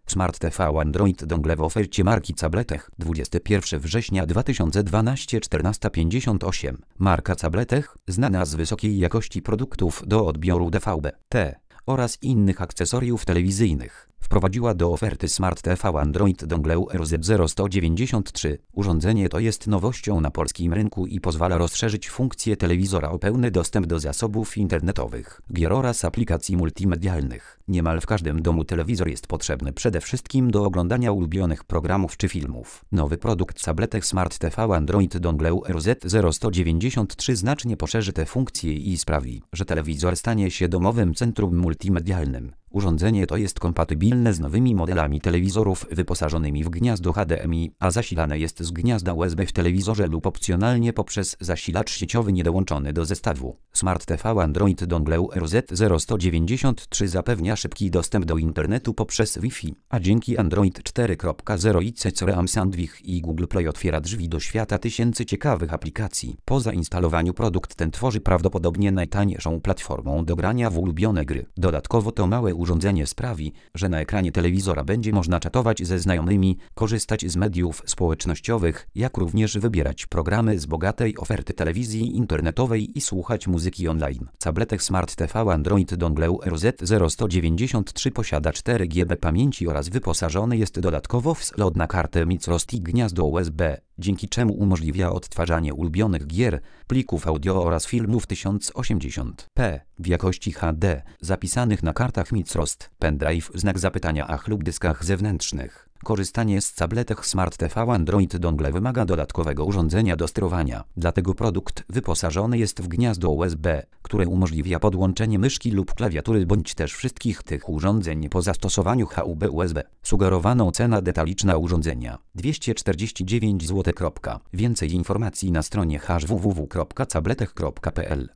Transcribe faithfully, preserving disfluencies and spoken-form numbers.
Smart T V Android Dongle w ofercie marki Cabletech. dwudziestego pierwszego września dwa tysiące dwunastego czternaście pięćdziesiąt osiem. Marka Cabletech, znana z wysokiej jakości produktów do odbioru D V B T oraz innych akcesoriów telewizyjnych, wprowadziła do oferty Smart T V Android Dongle R Z zero sto dziewięćdziesiąt trzy. Urządzenie to jest nowością na polskim rynku i pozwala rozszerzyć funkcje telewizora o pełny dostęp do zasobów internetowych, gier oraz aplikacji multimedialnych. Niemal w każdym domu telewizor jest potrzebny przede wszystkim do oglądania ulubionych programów czy filmów. Nowy produkt Cabletech Smart T V Android Dongle R Z zero sto dziewięćdziesiąt trzy znacznie poszerzy te funkcje i sprawi, że telewizor stanie się domowym centrum multimedialnym. Urządzenie to jest kompatybilne z nowymi modelami telewizorów wyposażonymi w gniazdo H D M I, a zasilane jest z gniazda U S B w telewizorze lub opcjonalnie poprzez zasilacz sieciowy niedołączony do zestawu. Smart T V Android Dongle R Z zero sto dziewięćdziesiąt trzy zapewnia szybki dostęp do internetu poprzez Wi-Fi, a dzięki Android cztery kropka zero i C C R A M Sandwich i Google Play otwiera drzwi do świata tysięcy ciekawych aplikacji. Po zainstalowaniu produkt ten tworzy prawdopodobnie najtańszą platformą do grania w ulubione gry. Dodatkowo to małe urządzenie sprawi, że na ekranie telewizora będzie można czatować ze znajomymi, korzystać z mediów społecznościowych, jak również wybierać programy z bogatej oferty telewizji internetowej i słuchać muzyki online. Cabletech Smart T V Android Dongle R Z zero sto dziewięćdziesiąt trzy posiada cztery giga pamięci oraz wyposażony jest dodatkowo w slot na kartę microSD i gniazdo U S B, dzięki czemu umożliwia odtwarzanie ulubionych gier, plików audio oraz filmów tysiąc osiemdziesiąt p w jakości H D, zapisanych na kartach microSD, pendrive, znak zapytania ach lub dyskach zewnętrznych. Korzystanie z Cabletech Smart T V Android Dongle wymaga dodatkowego urządzenia do sterowania, dlatego produkt wyposażony jest w gniazdo U S B, które umożliwia podłączenie myszki lub klawiatury bądź też wszystkich tych urządzeń po zastosowaniu H U B U S B. Sugerowaną cena detaliczna urządzenia dwieście czterdzieści dziewięć złotych. Więcej informacji na stronie h w w w kropka cabletech kropka p l.